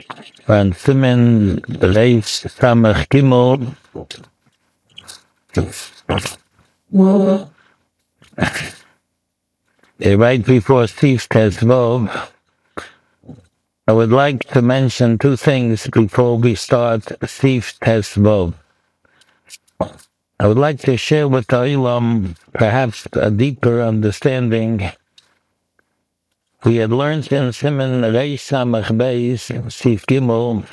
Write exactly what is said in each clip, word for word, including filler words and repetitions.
Van Simen Reis Samach Gimel. Right before Sif Tezvov, I would like to mention two things before we start Sif Tezvov. I would like to share with the Olam perhaps a deeper understanding. We had learned in Simen Reis Samach Beis Sif Gimel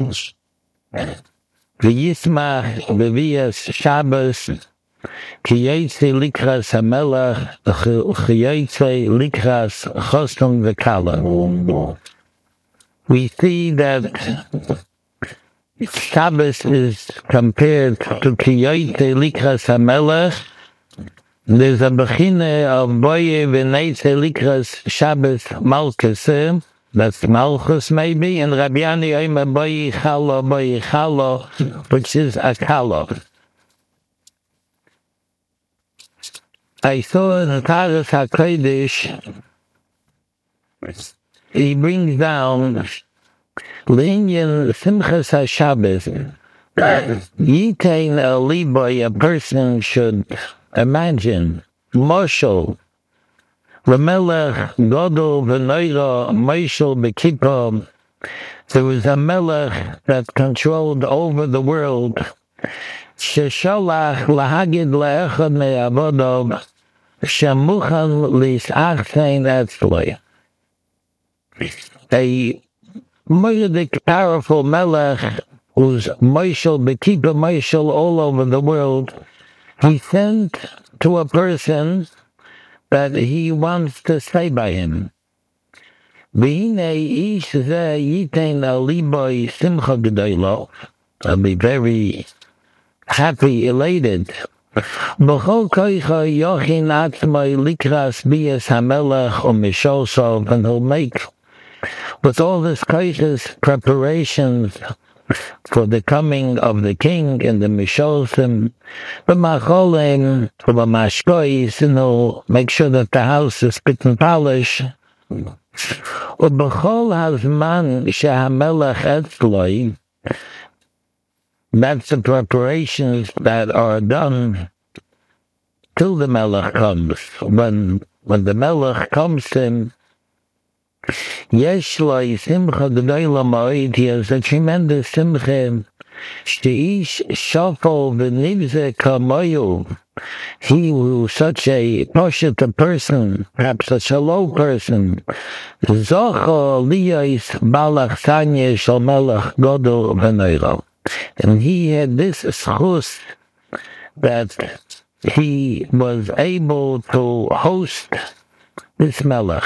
V'yismach v'viyas Shabbos Ki yetze likras hamelach Ki yetze likras choston v'kala. We see that Shabbos is compared to Ki yetze likras hamelach. There's a bechine of boye v'netze likras Shabbos malchus. That's malchus maybe, and Rabbi Yani oimer boye chalo boye chalo, which is a kalo. I saw in the Taras HaKodesh, he brings down Linyan Simchas HaShabbos. Yitain a liboy, a person should imagine, Moshel, Ramelech, Godol, V'noira, Moshel, Bekippah. There was a melech that controlled over the world. Shesholach lahagid le'echad me'avodov shemuchan lis'achtein etzloi. A murdik, powerful melech who's Moshel, Bekippah Moshel all over the world. He sent to a person that he wants to stay by him. V'hinei ish zeh yitein al liboy simcha gedola. I'll be very happy, elated. B'chol koicha yochin atzmai likras biyas hamelech u'mishosov, and he'll make, with all his koiches, preparations for the coming of the king and the mishosim, b'macholim, b'mashkois, and he'll make sure that the house is fit and polished. Ubechol hazman shehamelech etzloi. That's the preparations that are done till the melech comes. When when the melech comes to him, yesh lo simcha gedola ma'od. He has a tremendous simcha. Sheish shafol v'nivze kamoyu. He who such a poshet person, perhaps such a low person, zocha liyos balach sanye shel melech godol v'noira. And he had this schus that he was able to host this melech.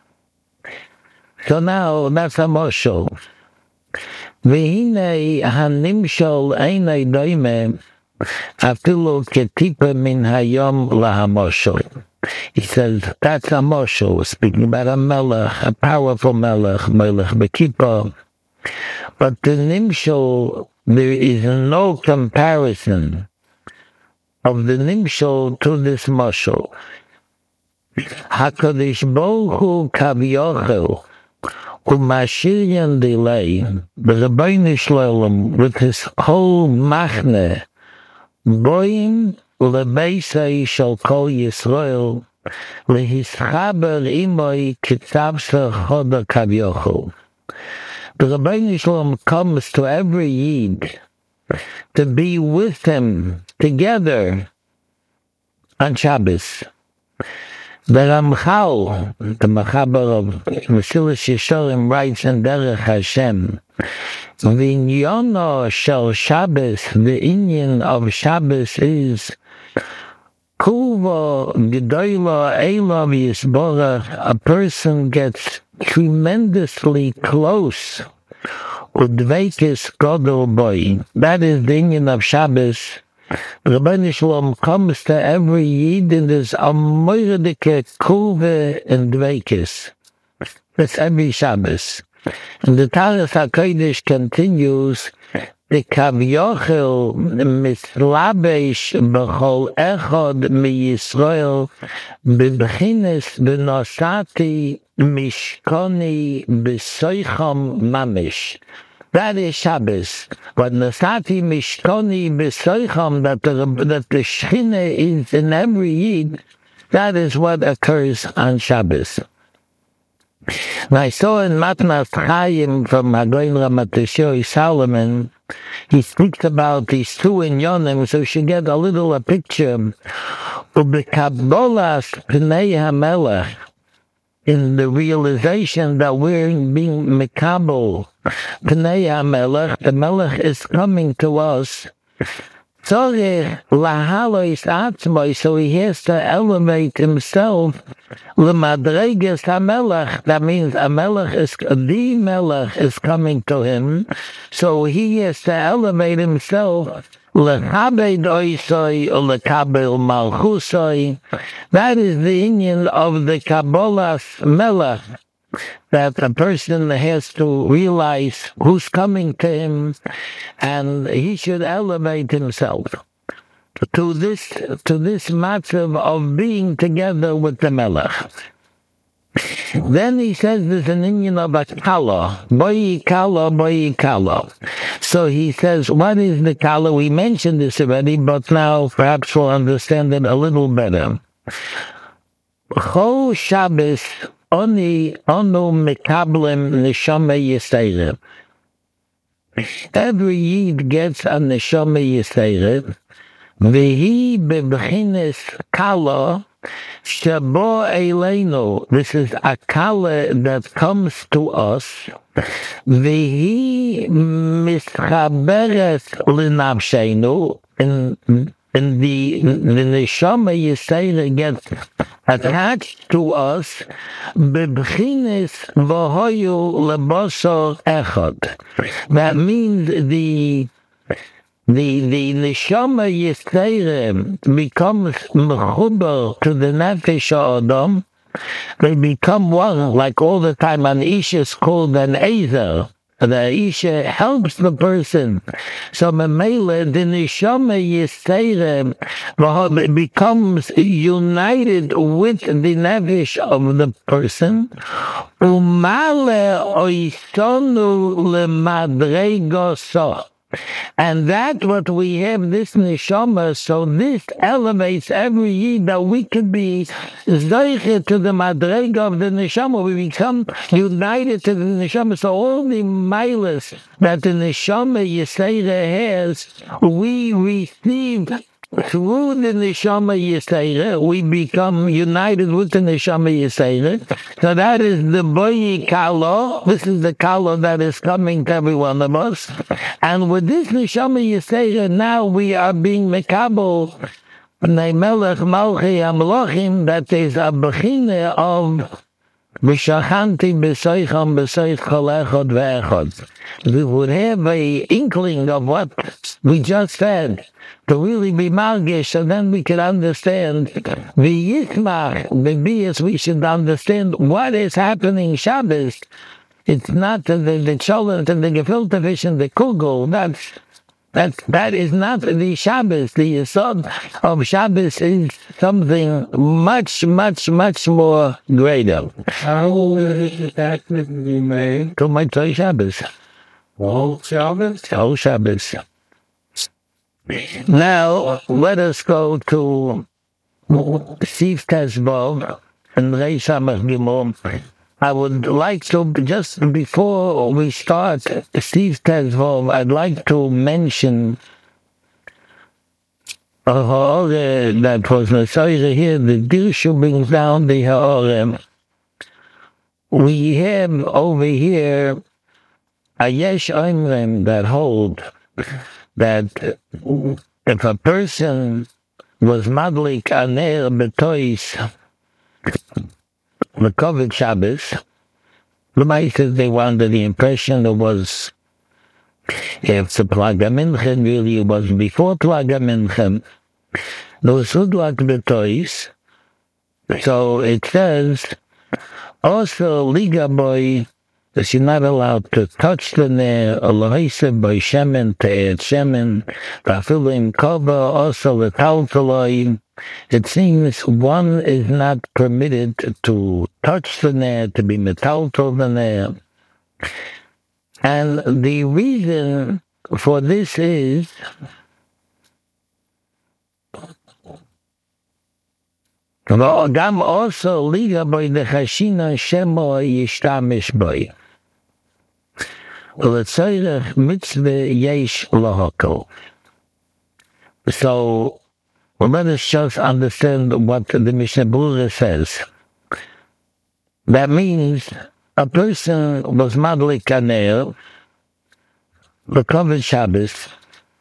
So now that's a moshel. V'hinei hanimshol einay doime afilu ketipa min hayom lahamoshel. He says that's a moshel, speaking about a melech, a powerful melech, melech bekippah. But the nimshol, there is no comparison of the nimshol to this moshel. HaKadosh Baruch Hu Kavyochel Umashiryan delay, the Rebbeinu Shalom with his whole machne, Boim lebeisai shall call Yisrael lehischaber imoi kitzavsa choda Kavyochel. The Rebbeinu Shalom comes to every Yid to be with him together on Shabbos. The Ramchal, the Machaber of Mesilas Yesharim, writes in Derech Hashem, V'inyono shel Shabbos, the inyan of Shabbos is Kuva Gedola Elav Yisborach. A person gets tremendously close. Udveikis Godol Boy. That is the inyan of Shabbos. Rebbeinu Shalom comes to every Yid in this amoyerdike kuve and dveikis. That's every Shabbos. And the Taras HaKodesh continues, the Kavyochel mislabesh b'chol echad mi Yisrael b'bchines b'nosati mishkoni b'soicham mamish. That is Shabbos. But Nasati Mishtoni B'Soicham, that the, that the Shechina is in every Yid, that is what occurs on Shabbos. And I saw in Matnas Chaim from Hagoyin Ramatashoi Solomon, he speaks about these two inyonim, so she get a little a picture. Ubekabbolas Pnei HaMelech, in the realization that we're being mekabel Pnei HaMelech, the Melech is coming to us. Tzorech lahalois atzmoi, so he has to elevate himself. L'madreges HaMelech, that means a Melech is, the Melech is coming to him, so he has to elevate himself. L'chabed oisoi or l'kabel malchusoi. That is the union of the Kabbalas Melech, that a person has to realize who's coming to him, and he should elevate himself to this to this matzav of being together with the Melech. Then he says there's an union of a kala, boy kala, boy kala. So he says, what is the kala? We mentioned this already, but now perhaps we'll understand it a little better. Chol Shabbos oni onu mekablim neshama yisayre. Every Yid gets a neshama yisayre. Vehi bebchines kala shabo eleinu. This is a kala that comes to us. Vehi mischaberet linavsheinu. In in the the neshama yisayre gets attached to us. Bebchines v'hoyu lebosor echad. That means the The the neshama yisayre becomes mechuber to the nefesh ha'adam. They become one, like all the time. An isha is called an ezer. The isha helps the person. So memele, the neshama yisayre becomes united with the nefesh of the person. Umale oisonu lemadregoso. And that's what we have, this neshama. So this elevates every Yid, that we could be zeiche to the madrega of the neshama. We become united to the neshama. So all the milas that the neshama yisayre has, we receive through the neshama yisayre. We become united with the neshama yisayre. So that is the boyi kalo. This is the kalo that is coming to every one of us. And with this neshama yisayre, now we are being mekabel b'nei melech malchi amlochim. That is a bechine of V'shachanti b'soicham b'soich kol echad ve'echad. We would have a inkling of what we just said, to really be margish, and then we can understand. V'yitmach, b'biyas, we should understand what is happening Shabbos. It's not the the cholent and the gefilte fish and the kugel. That's That that is not the Shabbos. The Yesod of Shabbos is something much, much, much more greater. How is that to be made? To my Tzoi Shabbos. All Shabbos? All Shabbos. Now, let us go to Sif Tezvov and Reish Samach Gimel. I would like to, just before we start Steve Tezvov, I'd like to mention a ha'oreh that was Nesoire here. The Dirshu brings down the ha'oreh. We have over here a Yesh Oimrim that hold that if a person was madlik aner betois the COVID Shabbos, the Maesters, they were under the impression it was after Plaga Minchen, really it was before Plaga Minchen. There was Udwak Betois. So it says, also Liga Boy, that you're not allowed to touch the Ner, Elohise by Shemen, Te'et Shemen, Rafilim Kova, also the Taltaloim. It seems one is not permitted to touch the Ner, to be metal to the Ner. And the reason for this is Gam also liga by the Chashina Shemo Yishtamish boy. L'tzorech mitzvah yesh lahakel. So let us just understand what the Mishnah Berurah says. That means a person was madlik anel, the covered Shabbos.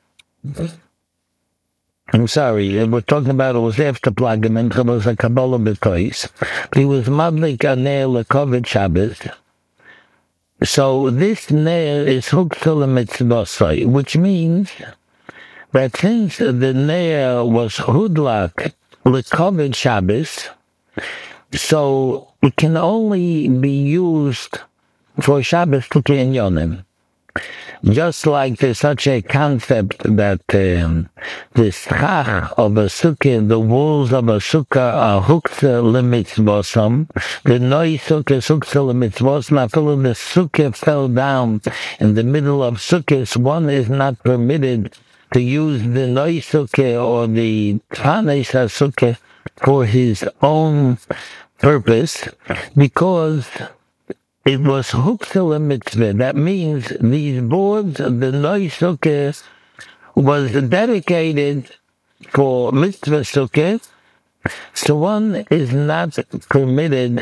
I'm sorry, we're talking about it was after Plagim, and it was a Kabbalah B'tois. He was madlik anel, the covered Shabbos. So this nail is huktzah l'mitzvosai, which means that since the nail was hudlak l'kovid Shabbos, so it can only be used for Shabbos Tukei Yonim. Just like there's such a concept that um, the schach of a sukkah, the walls of a sukkah are huktzah l'mitzvosam, the noi sukkah is huktzah l'mitzvosam, after the sukkah fell down in the middle of sukkahs, one is not permitted to use the noi sukkah or the tfanes sukkah for his own purpose, because it was huktzah mitzvah. That means these boards, the noi sukkah, was dedicated for mitzvah sukkah, so one is not permitted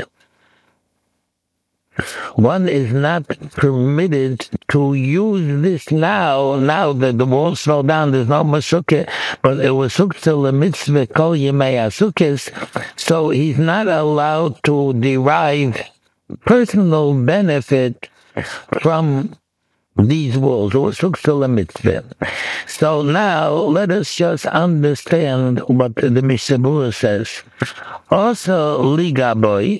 One is not permitted to use this now, now that the walls fell down, there's no more sukkah, but it was huktzah mitzvah kol yemei sukkahs, so he's not allowed to derive personal benefit from these walls. It was huktzah mitzvah. So now let us just understand what the Mishnah Berurah says. Also, ligaboy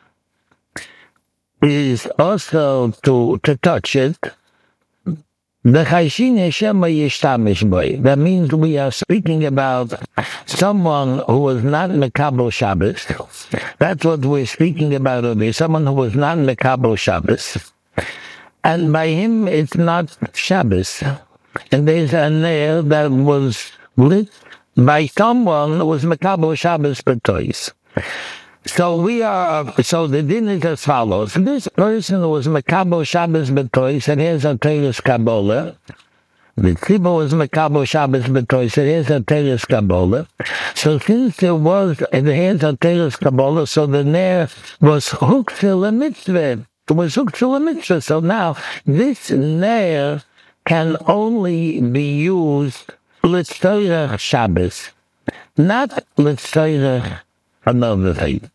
is also to, to touch it. The Chashina Shema Yishtamish boy. That means we are speaking about someone who was not Mekabel Shabbos. That's what we're speaking about over here. Someone who was not Mekabel Shabbos. And by him, it's not Shabbos. And there's a nail that was lit by someone who was Mekabel Shabbos B'tois. So we are, so the din is as follows. This person who was Mekabel Shabbos B'tois, and here's a Teres Kabbalah. The Tzibur was Mekabel Shabbos B'tois, and here's a Teres Kabbalah. So since there was, and here's a Teres Kabbalah, so the Ner was huktzah mitzvah. It was huktzah mitzvah. So now, this Ner can only be used l'tzorech Shabbos, not l'tzorech another thing.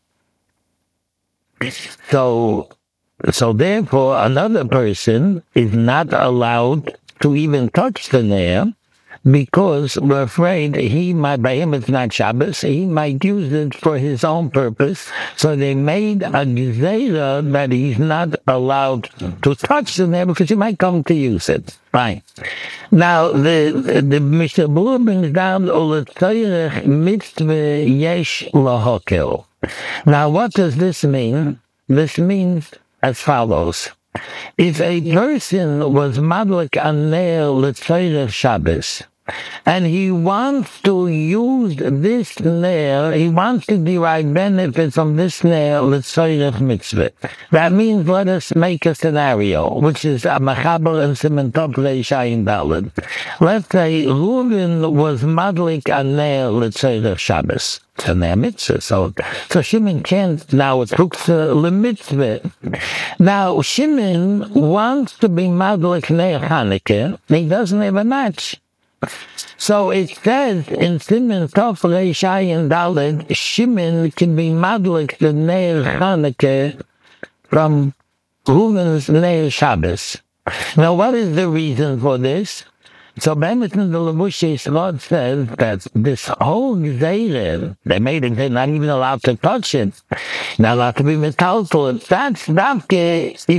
So, so therefore, another person is not allowed to even touch the nail, because we're afraid he might, by him it's not Shabbos, he might use it for his own purpose. So they made a gezerah that he's not allowed to touch the nail because he might come to use it. Fine. Now, the the Mishnah Berurah brings down Uletzorech mitzvah yesh lahakel. Now, what does this mean? This means as follows. If a person was madlik anel l'tzorech Shabbos, and he wants to use this nail, he wants to derive benefit from this nail l'tzorech mitzvah. That means, let us make a scenario, which is a machaber and Siman Tov Reishayin Daled. Let's say Reuven was madlik anel l'tzorech Shabbos. It's a mitzvah, so so Shimon can't now. It's huktzah l'mitzvah. Now Shimon wants to be madlik neir Hanukkah. He doesn't have a match. So it says in Siman Tov Reishayin Daled, Shimon can be madlik the neir Hanukkah from Reuven's neir Shabbos. Now, what is the reason for this? So Be'emes the Levushei Svod says that this whole gezerah, they made it, they're not even allowed to touch it, not allowed to be metaltal. That's davke if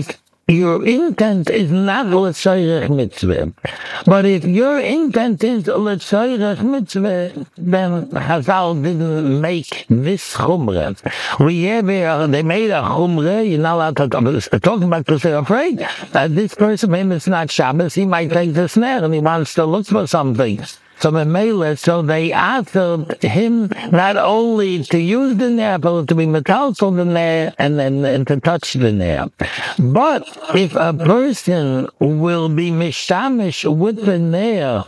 your intent is not l'tzoirech mitzvah. But if your intent is l'tzoirech mitzvah, then Chazal didn't make this chumrah. We have here, they made a chumrah, you're not allowed to talk, talking about because they're afraid that this person, maybe it's not Shabbos, he might take the snare and he wants to look for something. So the so they asked him not only to use the nair, but to be metalful the nair and then and to touch the nair. But if a person will be mishamish with the nair,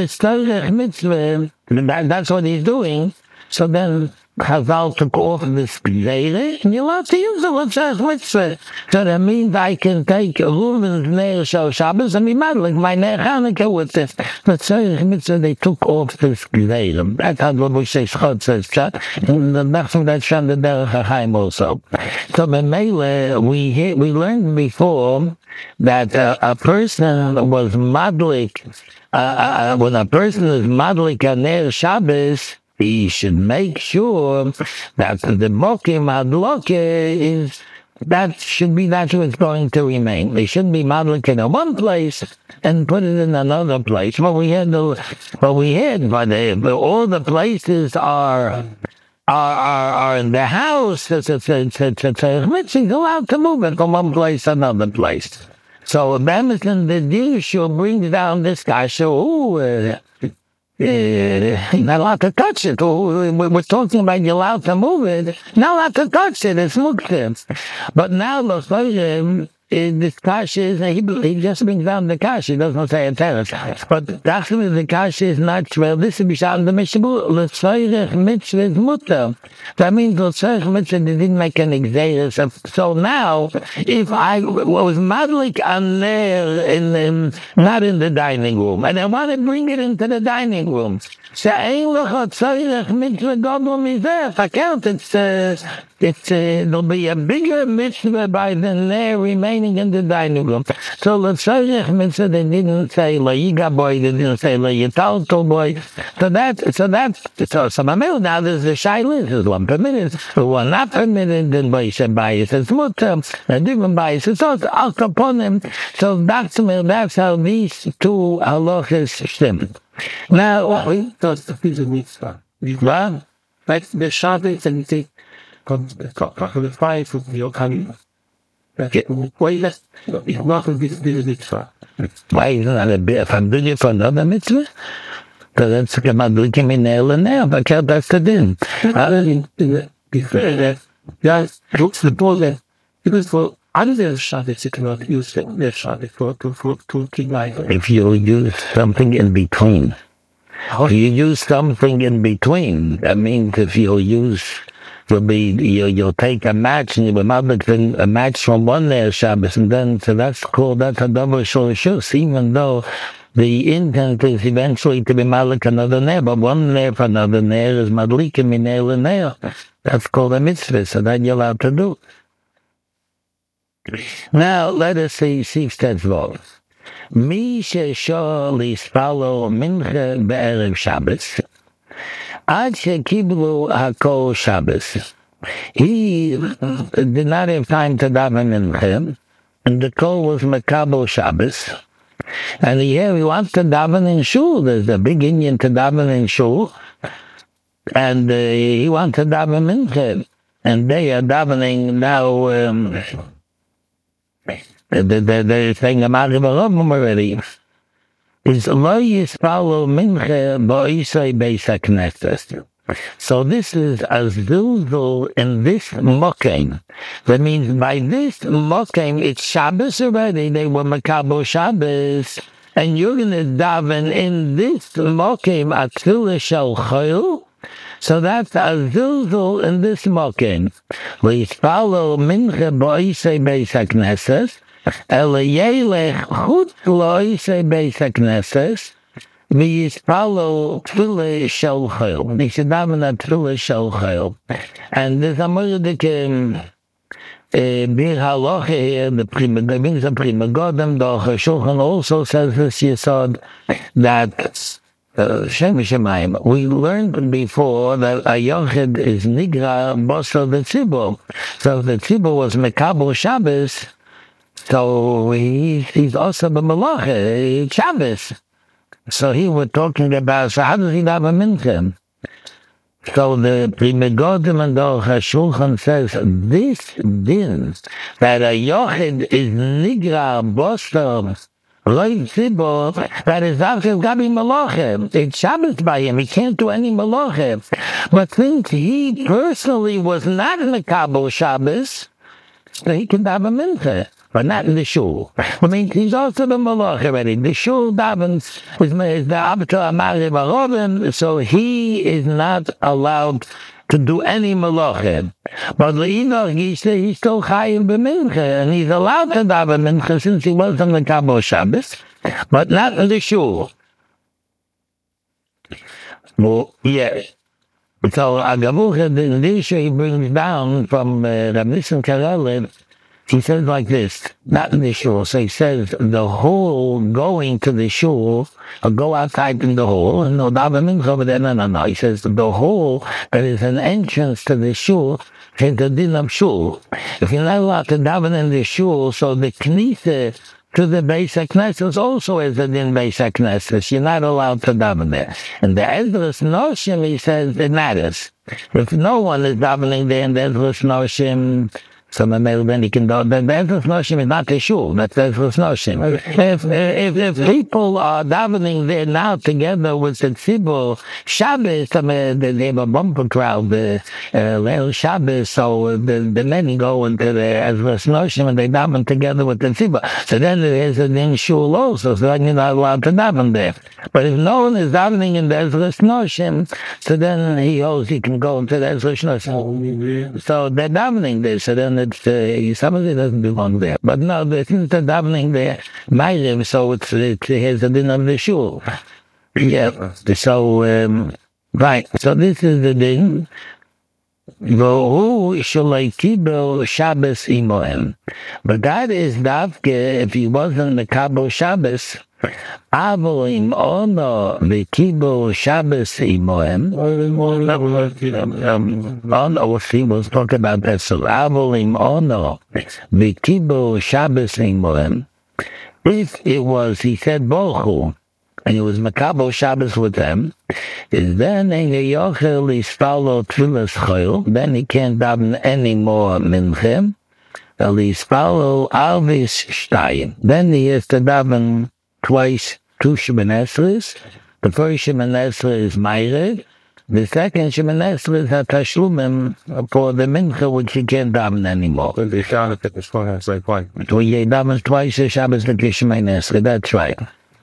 that, that's what he's doing. So then Chazal took off this gzeire, and you're allowed to use the l'tzarech mitzvah. So that means I can take Reuven's Neir Shal Shabbos and be mad like my Neir Hanukkah with this. L'tzarech mitzvah, they took off this gzeire. That's how the Moshe Schot says, and the next one that's from the Derech HaChaim also. So B'meile, we we learned before that uh, a person was madlik, uh, uh, when a person is madlik on Neir Shabbos, he should make sure that the mokim hadloke is, that should be, that's what's going to remain. They shouldn't be madlik in one place and put it in another place. What we had, what we had, but all the places are are are, are in the house. It's, it's, it's, it's, it's, it's allowed to move it from one place to another place. So Emerson, the Yeshua brings down this guy. So, ooh, uh, Uh, not allowed to touch it. We're talking about you're allowed to move it. Not allowed to touch it. It's muktzah. But now the Chayim, this kasha is, he, he just brings down the kasha. He doesn't say a terrace. But actually the kasha is not well. This is Bishal the Mishabu. L'tzoirech mitzvah is mutter. That means l'tzoirech mitzvah, they didn't make an exeris. So now, if I was madlik on there, in, in, not in the dining room, and I want to bring it into the dining room, so ein l'chot tzorech mitzvah godol mizeh. If I count, it's, uh, it's, uh, there'll be a bigger mitzvah by than there remaining in the dining room. So l'tzorech mitzvah, they didn't say la'iga boy, they didn't say la'italto boy. So that, so that, so, so now there's the shayla, there's one permitted, one not permitted, then by Shabbayis, it's mutter, and different bias, it's also al kaponim. So that's, that's how these two halachas stem. Now, we thought the piece of mitzvah. what? Like the Shabbos and the the five of your country. Why that's not of this mitzvah? Why is that a bit? If I'm doing it for another mitzvah? So that's I'm not looking in there and there, but that's the din. Just looks the ball there. Because for other Shabbos, you cannot use their Shabbos for to for to keep life. If you use something in between, if you use something in between, that means if you use, will be you, you'll take a match and you will make a match from one there Shabbos, and then so that's called that's a double shulishus, even though the intent is eventually to be malik another nair, but one nair for another nair is madlik and minail and nair. That's called a mitzvah, so that you're allowed to do. Now let us see six tetzvot. Mi sheshor lispalo mincha be'erev Shabbos ad shekiblu hakol Shabbos. He did not have time to daven mincha, and the kol was mekabel Shabbos. And here he wants to daven in shul. There's a big Indian to daven in shul, and uh, he wants to daven mincha, and they are davening now. Um, They're saying a Maghrib Arabim already. Is lo yispalo mincha ba'isay beis haknesses. So this is a zilzul in this mokem. That means by this mokem, it's Shabbos already. They were makabo Shabbos, and you're going to daven in this mokem atzilah shel chayil. So that's a zilzul in this mokem. Lo yispalo mincha ba'isay beis haknesses. Eliyelech chutz lo'isei beis haknesses v'yispalo tefillah shel chayil. They should daven a tefillah shel chayil. And there's a murdik bir halacha here, the prima, that means the prima godem, the Shulchan also says this yesod, that uh, Shem Shemayim, we learned before that a yochid is nigra bosel the tzibur. So if the tzibur was mekabel Shabbos, So he, he's also the Malacha, Shabbos. So he was talking about, so how does he have a mincha? So the Pri Megadim and the Shulchan says, this din, that a Yochid is Nigra Boston, Loi Tzibor, that is after Gabi Malachem. It's Shabbos by him. He can't do any Malachem. But since he personally was not in the Kabul Shabbos, so he can have a mincha, but not in the shul. I mean, he's also the malach already. The shul davens with the Abta Amari Barobim, so he is not allowed to do any malachim. But Le'inoch, he's still chayim b'mincha, and he's allowed to daven mincha since he was on the Kabul Shabbos, but not in the shul. Well, yeah. So Agavucha, the issue he brings down from uh, Rav Nissim Karelin, he says like this, not in the shul. So he says the whole going to the shul, or go outside in the hall, and no davening over there. No, no, no. He says the hall, there is an entrance to the shul, is the din of shul. If you're not allowed to daven in the shul, so the knisa to the Beis HaKnesses also is a din Beis HaKnesses. You're not allowed to daven there. And the Ezras Noshim, he says, it matters. If no one is davening there in the Ezras Noshim, so then he can do the Ezras Noshim is not the shul, that's Ezras Noshim. If, if, if people are davening there now together with the Tzibur, Shabbos, I mean, they have a bumper crowd, the uh, Leil Shabbos, so the, the men go into the Ezras Noshim and they daven together with the Tzibur. So then there is a din shul also, so then you're not allowed to daven there. But if no one is davening in the Ezras Noshim, so then he holds he can go into the Ezras Noshim. So they're davening there, so then it's, uh, somebody doesn't belong there. But no, since they're davening there, Ma'ariv, so it's, it has a din of the shul. Yeah, so, um, right, so this is the din. V'hu shalei kibel Shabbos imohem. But that is davke if he wasn't the Kabul Shabbos. Avolim ono v'kibel Shabbos imohem. Ono, he was talking about that. So avolim ono v'kibel Shabbos imohem. If it was, he said bochu, and it was Makabel Shabbos with them, is then in the Yochel is follow Tfilas Choil, then he can't daven any more Minchem, or is follow Alvis Shtayim. Then he has to daven twice two Shemoneh Esrei. The first Shemoneh Esrei is Ma'ariv, the second Shemoneh Esrei is HaTashlumim for the Mincha, which he can't daven anymore. So he davens twice the Shabbos the Shemoneh Esrei, that's right.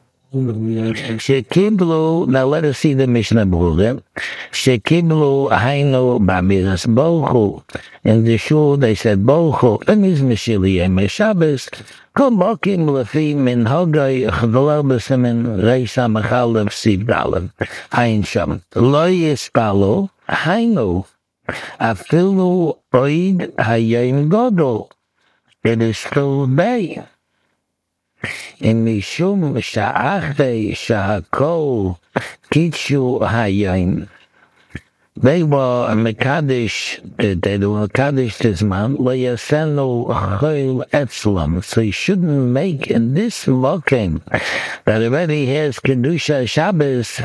Shekiblu, now let us see the Mishnah Berurah. Shekiblu hainu b'amiras bochu. In the shul they said bochu. That means Meshiliyeh Shabbos. Kol bokim lefi min hogay chdolel b'simin reisa machalev siv dalev. Hain sham. Lo yispalu hainu afilu oid hayim godol. It is still day. In Mishum Sha'achte Sha'akol Kitshu Hayim. They were Mekadesh, they were Mekadesh this man, Layasenu Chayil Etzlam. So you shouldn't make in this mocking that already has Kedusha Shabbos.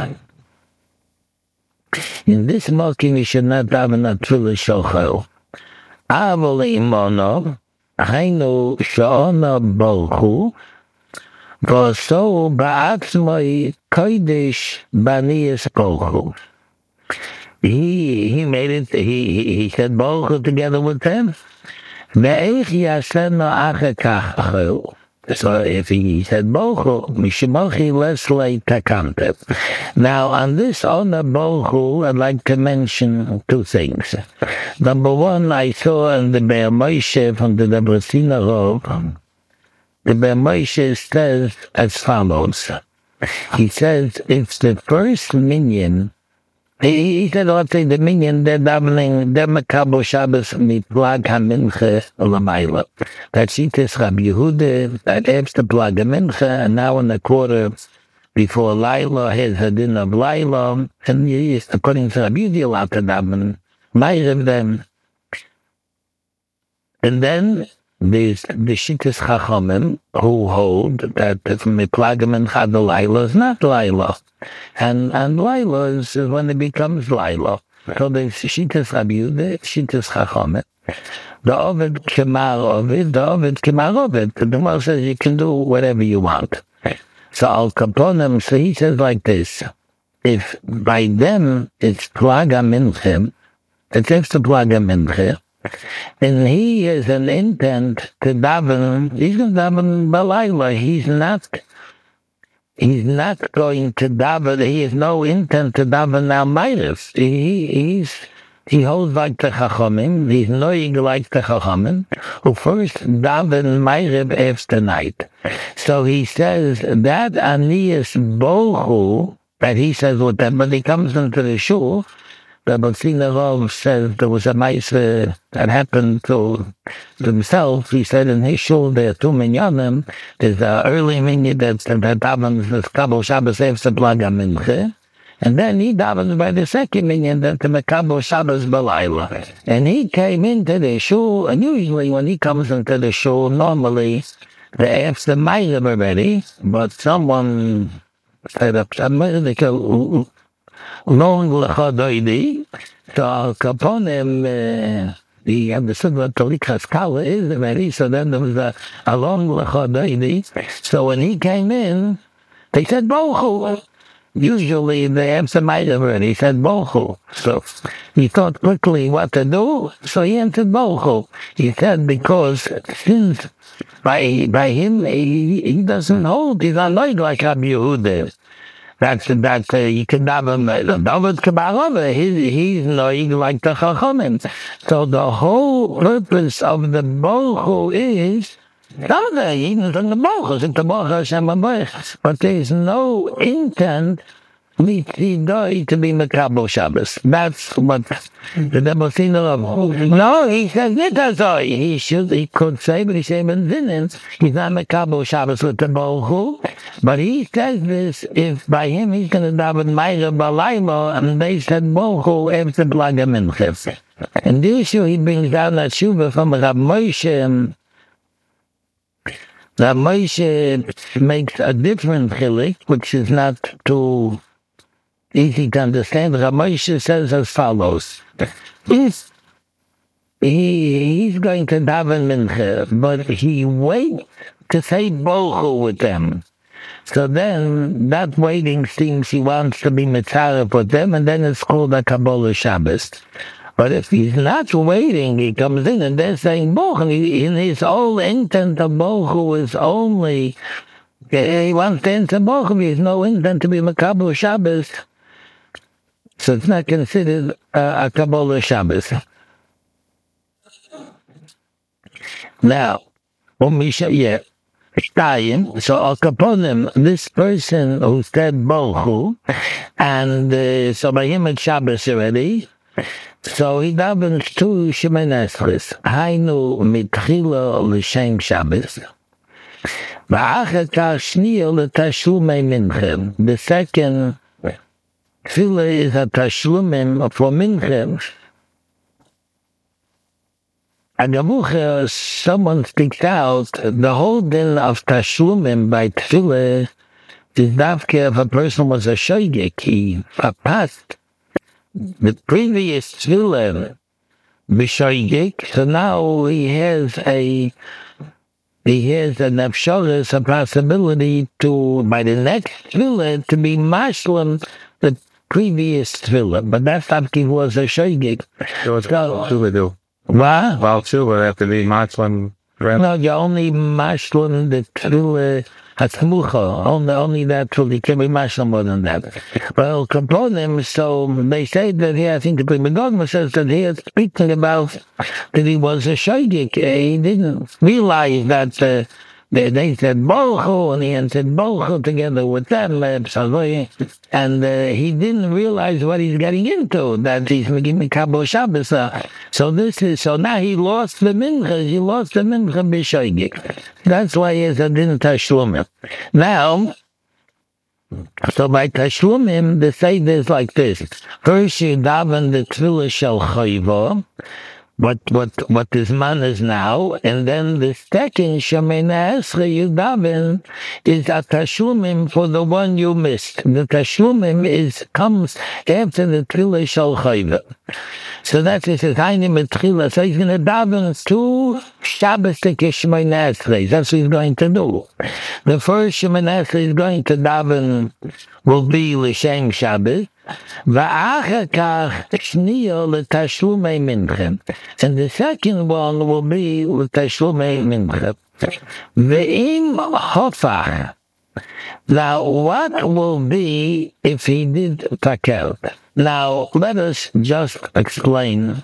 In this mocking, you should not have an Atfilah Shochel. Avoli Mono, Hainu Sha'ona Bolchu. V'so ba'atzmai kodesh b'niyas bochu. He he made it. He he said bochu together with them. Ve'ech yasenu achekach achel. So if he said bochu, mishmochi leslei takamtev. Now on this honor bochu, I'd like to mention two things. Number one, I saw in the Be'er Moshe from the Debrecina Rov. The Be'er Moshe says as follows. He says, it's the first minyan. He, he said, let's say the minyan, they're davening, they're Makabel Shabbos mitplag ha-mincha l'mayla. That's Yitis Rabbi Yehuda, that adds the plag ha-mincha, and now in the quarter before Laila, has a din of Laila, and he is, according to Rabbi Yehuda, allowed to daven, Ma'ariv them. And then, there's the Shittas Chachamim who hold that if Miplagim and Chad Laila is not Laila. And and Laila is when it becomes Laila. So there's Shittas Rabbi Yehuda, Shittas Chachamim. The Ovid Kemar Ovid, the Ovid Kemar Ovid. The Gemara says you can do whatever you want. So Al Kaponim, so he says like this. If by them it's Plaga Minchim, it's extra Plaga Minchim, and he has an intent to daven, he's going to daven Balayla. He's not, he's not going to daven, he has no intent to daven Al Ma'ariv. He, he's, he holds like the Chachamim, he's knowing like the Chachamim, who first daven Ma'ariv after night. So he says that Aniyas Bohu, that he says with them, when he comes into the shul, the Bosina Rov says there was a mice uh, that happened to himself. He said in his shul there are two minyanim. There's an early minyan that that davens the Kabul Shabbos after Plaga Mincha, and then he davens by the second minyan that the Kabul Shabbos Balayla. And he came into the shul, and usually when he comes into the shul, normally they ask the Ma'ariv already, but someone said up somebody go. Long Lachadoidi, so Al Kaponim, uh, he understood what Tolikas Kala is already, so then there was a, a long Lachadoidi. So when he came in, they said Bochu. Usually they answer Ma'ariv already, he said Bochu. So he thought quickly what to do, so he answered Bochu. He said because since by by him, he, he doesn't hold, he's not like Rabbi Yehuda. That's that uh, you can have him. David Kabbalah, he's he's knowing like the Chachamim. So the whole purpose of the Bochu is David. Even from the Bochu, it's the Bochu Hashem Abayich. But there is no intent to be Mekabel Shabbos. That's what the Debosina of. No, he says Nitazoi. He should, he could say, but he said Benzinin. He's not Mekabel Shabbos with the Bochu. But he says this, if by him he's going to daven Ma'ariv Balayla, and they said Bochu after Plaga Mincha. And the issue he brings down that Shuvah from Rab Moshe. Rab Moshe makes a different chilik, which is not too easy to understand. Rab Moshe says as follows. He's, he, he's going to daven Mincha, but he waits to say Bochu with them. So then, that waiting seems he wants to be mitzaref with them, and then it's called a Kabbalah Shabbos. But if he's not waiting, he comes in and they're saying Bochu. In his whole intent of Bochu is only, he wants to enter Bochu, he has no intent to be a Kabbalah Shabbos. So it's not considered uh, a Kabbalah Shabbos. Now, when we show, yeah. So Al Kaponim, this person who said Bochu, and uh, so by him it's Shabbos already, so he davens two Shemoneh Esrei, Hainu mitchila l'shem Shabbos, v'achar kach shniya l'tashlumei mincha. The second tefillah is a tashlumim for mincha. And the someone speaks out, the whole din of Tashlumim by Tefillah is dafke if a person was a shoygik, he passed the previous Tefillah, b'shoygik, so now he has a, he has an afshoras, a possibility to, by the next Tefillah, to be mashlim the previous Tefillah, but that's dafke was a shoygik. So what's Tefillah do? What? Well, too, would have to be Mashlim. No, you only Mashlim the Tefillah Hatzmucha. Only, only that will you can be Mashlim more than that. Well, Kaponim, so they say that here, I think the Prima Dogma says that here speaking about that he was a shaydik. He didn't realize that uh, they, they said Bochu, and he answered Bochu together with them, and uh, he didn't realize what he's getting into, that he's giving Kabbalah Shabbos. So this is, so now he lost the mincha, he lost the mincha b'shoygik. That's why he has a din tashlumim. Now, so by tashlumim, the seder is like this. First you daven the tefillah shel chayva, what what what this man is now, and then the second Shemoneh Esrei you daven is a tashlumin for the one you missed. The tashlumin is comes after the Tefillah Shel Chayva. So that's it. It's Tiny Metchila. So he's going to daven two Shabbos to Shemoneh Esrei. That's what he's going to do. The first Shemoneh Esrei is going to daven will be L'Shem Shabbos. V'achar kach shniya l'tashlumei mincha. And the second one will be l'tashlumei mincha. Ve'im hofach. Now, what will be if he did takel? Now, let us just explain.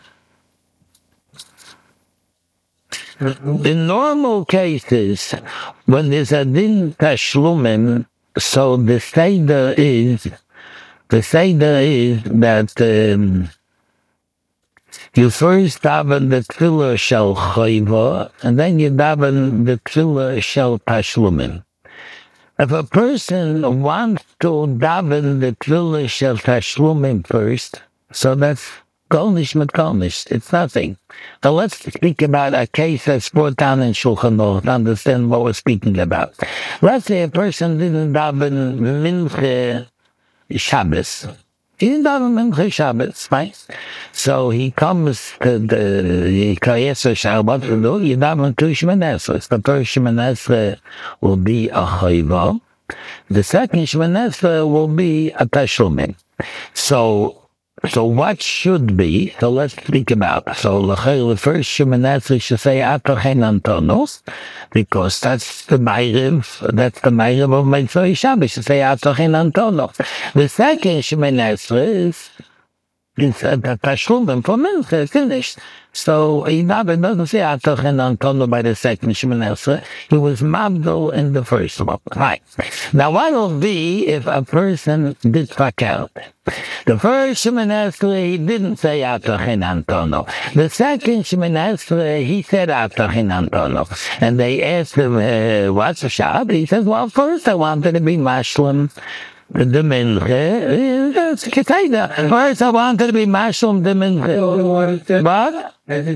In normal cases, when there's a din tashlumim, so the seder is The Seder is that um, you first daven the Tefillah Shel Chayva, and then you daven the Tefillah Shel Tashlumin. If a person wants to daven the Tefillah Shel Tashlumin first, so that's Golnish mit Golnish, it's nothing. So let's speak about a case that's brought down in Shulchan Aruch to understand what we're speaking about. Let's say a person didn't daven Mincha Shabbos. He didn't daven Mincha Shabbos, right? So he comes to the Kayesa Shabbos, what to do? You daven two Shemoneh Esrei. The first Shemoneh Esrei will be a Chayva. The second Shemoneh Esrei will be a Tashlumin. So, so what should be? So let's speak about. So the first Shemoneh Esrei should say Atochen Antonos, because that's the Ma'ariv, that's the Ma'ariv of Motzei Shabbos. Should say Atochen Antonos. The second Shemoneh Esrei is is a Tashlumin for Mincha, finished. So he never doesn't say Atochen Antonos by the second Shemoneh Esrei. He was Mabdul in the first one. Right. Now what will be if a person did takel? The first Shemoneh Esrei, he didn't say Atochen Antonos. The second Shemoneh Esrei, he said Atochen Antonos. And they asked him, uh, what's a Shabbos? He says, well, first I wanted to be Mashlim. The Mincha, that's Ketayda. First I wanted to be Mashlim the Mincha. What?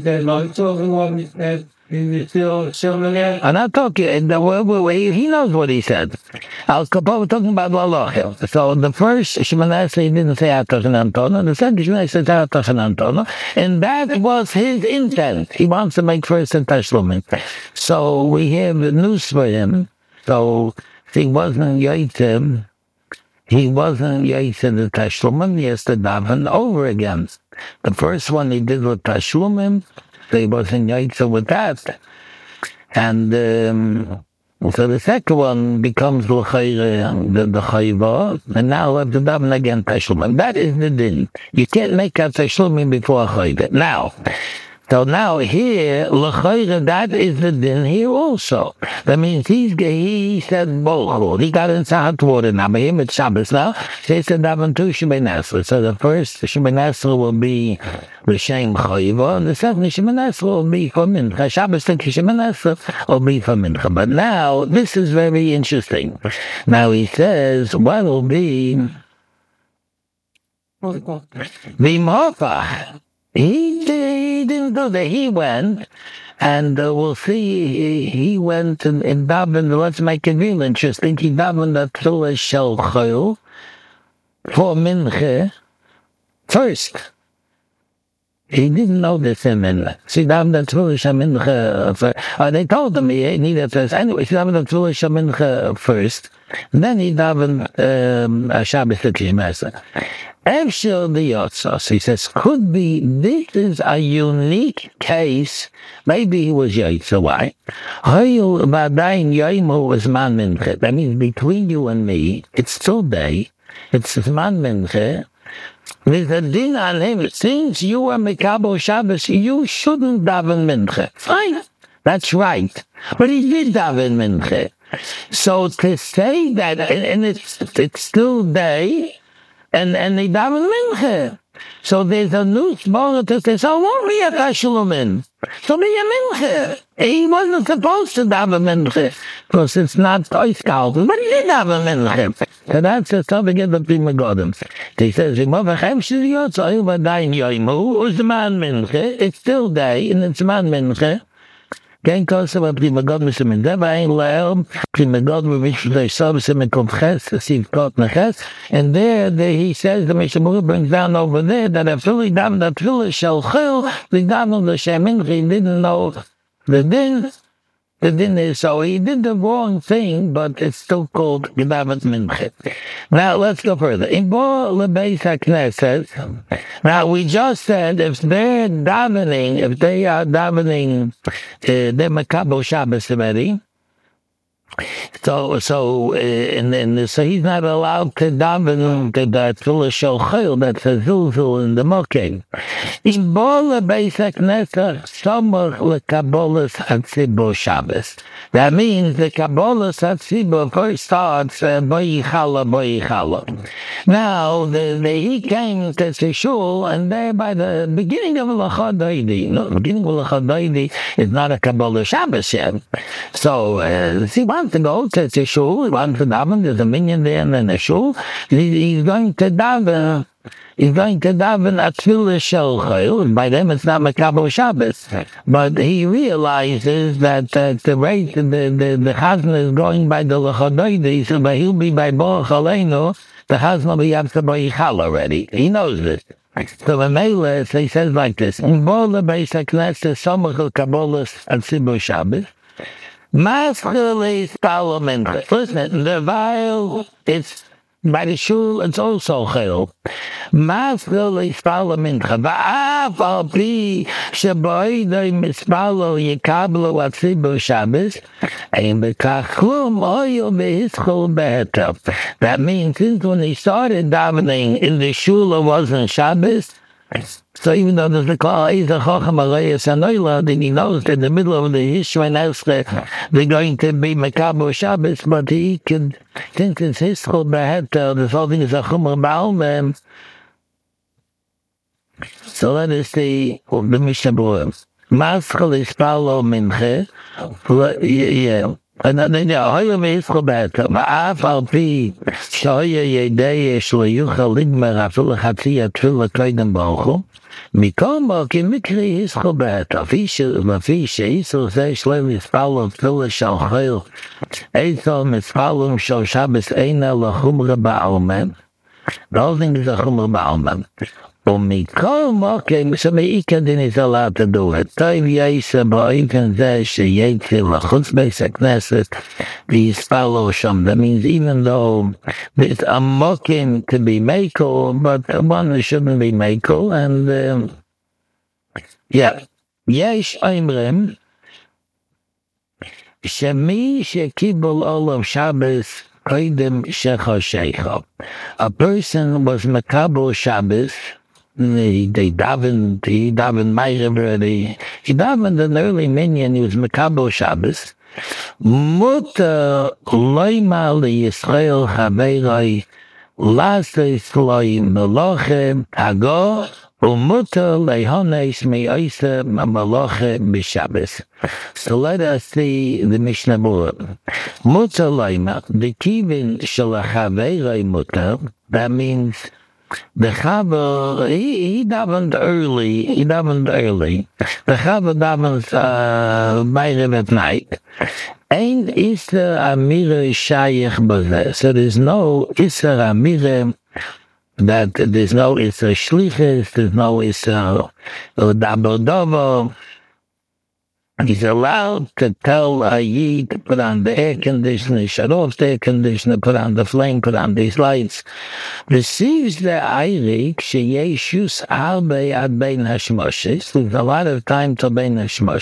I'm not talking, the way he knows what he said. I was talking about Laloch. So the first Shemoneh Esrei didn't say Atochen Antonos, the second Shemoneh Esrei said Atochen Antonos, and that was his intent. He wants to make first a Tashlumin. So we have news for him. So he wasn't Yoitzim. He wasn't Yoitzim the Tashlumin. He has to daven over again. The first one he did with Tashlumin. So he wasn't Yoitzim with that. And um, so the second one becomes L'chayre, the, the Chayva, and now we have to daven again Tashlumin. That is the din. You can't make a Tashlumin before a Chayva. Now, so now here, L'chayre, that is the din here also. That means he's, he said Bolchol. He got into hot water now. But him it's Shabbos now. So he said daven two Shemoneh Esrei. So the first Shemoneh Esrei will be L'Shem Chayva, and the second Shemoneh Esrei will be for Mincha. Shabbos think Shemoneh Esrei will be for Mincha. But now, this is very interesting. Now he says, what will be V'imhofach. He, he didn't do that. He went, and uh, we'll see, he, he went and, and davened, let's make it real interesting, he davened the Tefillah Shel Chayil for Mincha first. He didn't know this in Mincha. So he davened the Tefillah Shel Mincha first. Uh, they told him he needed first. Anyway, he davened the Tefillah Shel Mincha first, and then he davened um, a Shabbos to Shemoneh. Actually, the Yotzos, he says, could be, this is a unique case. Maybe he was Yotzos. Why? Hoyul Vadayin Yoimu was Man Mincha. That means between you and me, it's still day. It's Man Mincha. There's a din on him. Since you are Mekabel Shabbos, you shouldn't daven Mincha. Fine. That's right. But he did daven Mincha. So to say that, and it's, it's still day, and, and they daven mincha. So there's a new smaller that says, "Oh, won't be a kashelumin." So be a mincha. He wasn't supposed to daven mincha because it's not oiskal, but he did daven mincha. So that's the something in the Prima Godim. He says, it's still day, and it's man mincha. Kein kosse wa Prima God mit dem Deva ein Lehm, Prima God with which they saw some in Ches, Siv Kot Neches, and there, there he says, the Mishnah brings down over there that a fully dam that fully shall chil, the dam of the Shemin, he didn't know the din, the din is so he did the wrong thing, but it's still called Gedavet Minche. Now let's go further. In Bo Lebeis HaKnesset, now we just said if they're davening, if they are davening, uh, they're Makabo Shabbos already. So, so, uh, and, and so he's not allowed to daven to that Tfilah Shel Chil, that's a Zilzul in the Mokim. In Bo Lebeis HaKnesset, Somach LeKabolas HaTzibur Shabbos. That means the Kabbalas HaTzibur first starts Boi Chala, Boi Chala. Now, the, the, he came to the shul, and there by the beginning of L'chad Doidi, no, the beginning of L'chad Doidi is not a Kabbalah Shabbos yet. So, uh, he wants to go to the shul, he wants to daven, there's a minion there and then a shul, he, he's going to daven, he's going to daven at Tfilah Shel Chil. By them it's not Makabo Shabbos. But he realizes that uh, the rate, the, the, the Chazan is going by the L'chad Doidi, so but he'll be by Baruch Aleinu, the Chazan will be up to Boi Chala already. He knows this. So the Mele, he says like this, in Bo Lebeis HaKnesset, Somach LeKabolas HaTzibur Shabbos, Maschel is Parliament. Listen, the vial, it's by the shul, it's also chil. Maschel is Parliament. Va'af al pi sheboidoi mispalo yikablo atzibur Shabbos, ein bekach klum oil behischol beheter. That means since when he started davening in the shul, it wasn't Shabbos. So even though there's a call, he's a Chacham Alayas Anoila, then he knows that in the middle of the Hishra and Esche, they're going to be Makabo Shabbos, but he can, since it's his Chol Beheta, this whole thing is a Chumar Baalmem. So let us see the Mishnah Berurah. Maschel is Palo Minche, yeah. And then yeah, hoye meischo beter, ma'af al pi, shoye yedei shlo yuchal ligmer afil chatzi atfil koidem bochu, mikol mokim mikri ischo beter, fishe, mafishe, isel ze shlo mispalo tfil shal chil, eisol mispalo shal Shabbos eina lachumra ba'almen, the whole thing is a chumra ba'almen. Mikol mokim, so me'ikan din is allowed to do it. Toiv yesa ba'ikan zeh sheyetzi l'chutz beis HaKnesset v'yispalo sham. That means even though there's a mokim to be mekel, but one shouldn't be mekel. And um, yeah, yesh oimrim shemi shekibul olav Shabbos koidem shecha shecha. A person was makabel Shabbos. They, they davened, he davened Ma'ariv already. He davened an early minyan, he was Makabo Shabbos. Mutter loima li Yisrael habeiroi lases loi meloche hago umutter lehones me'oise meloche b'Shabbos. So let us see the Mishnah Berurah. Mutter loima, the kivin shel habeiroi mutter, that means the Chava, he, he davened early, he davened early. The Chava davens uh, Ma'ariv at night. Ein Isser Amire Shayach B'zeh. So there's no Isser Amire, that there's no Isser Shlichus, there's no Isser Daber Dovo. He's allowed to tell a Yid to put on the air conditioner, shut off the air conditioner, put on the flame, put on these lights. Receives the Eirik, sheyeshus arbe ad bein hashmoshes. There's a lot of time to bein hashmoshes.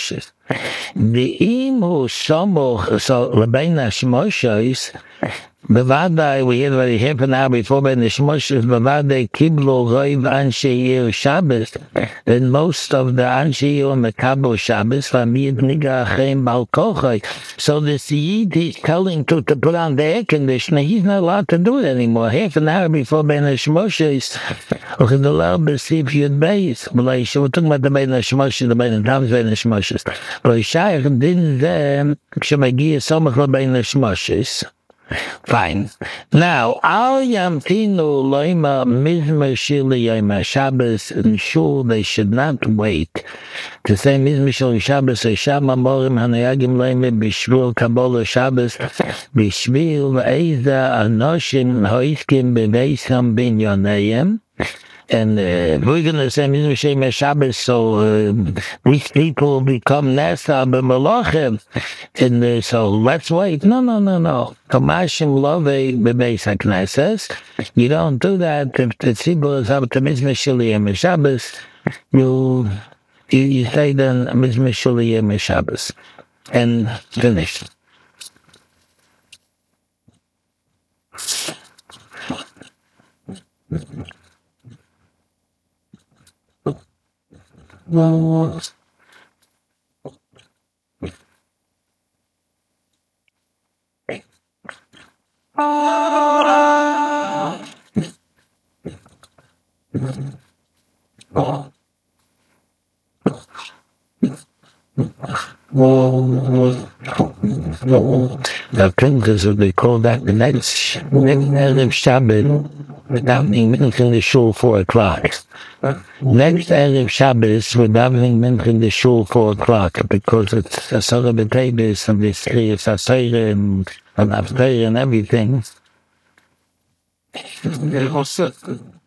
The imu somoch, so Rabbeinu Shmoshes, Bevadai, we had already half an hour before Ben Shmoshes, Bevadai Kiblu Roiv Anshe Yir Shabbos, and most of the Anshe Yir Mekabel Shabbos, Lamid Niga Achem Balkochai. So this Yid is telling to, to put on the air conditioner, he's not allowed to do it anymore. Half an hour before Ben Shmoshes, okay, the Lord received Yud Beis, but I we're talking about the Ben Shmoshes, the Ben Tams Ben Shmoshes. But I Shaykh didn't them, Shemagia Somach Ben Shmoshes. Fine. Now, Al Yamtinu Loima Mizmor Shili Yom Shabbos and Shul, they should not wait to say Mizmor Shili Shabbos or Shama Morim Hanayagim Loima Bishvil Kabbalah Shabbos Bishvil Eiza Anoshim Hoiskim Beveisam Bin Yonayim. And uh, we're going to say Mizmor Shema Shabbos, so uh, these people become Nasa b'Malachim. And uh, so let's wait. No, no, no, no. Kamashim Love Bebeis HaKnesses. You don't do that. If the tzibur is up to Mizmor Shema Shabbos, you, you, you say then Mizmor Shema Shabbos. And finished. Well, The Pinchas, they call that the next Erev Shabbat, without mincha in the shul four o'clock. Next Erev Shabbos, we're davening mincha in the shul four o'clock because it's a sort of a tables and it's it's a seder and an after and everything.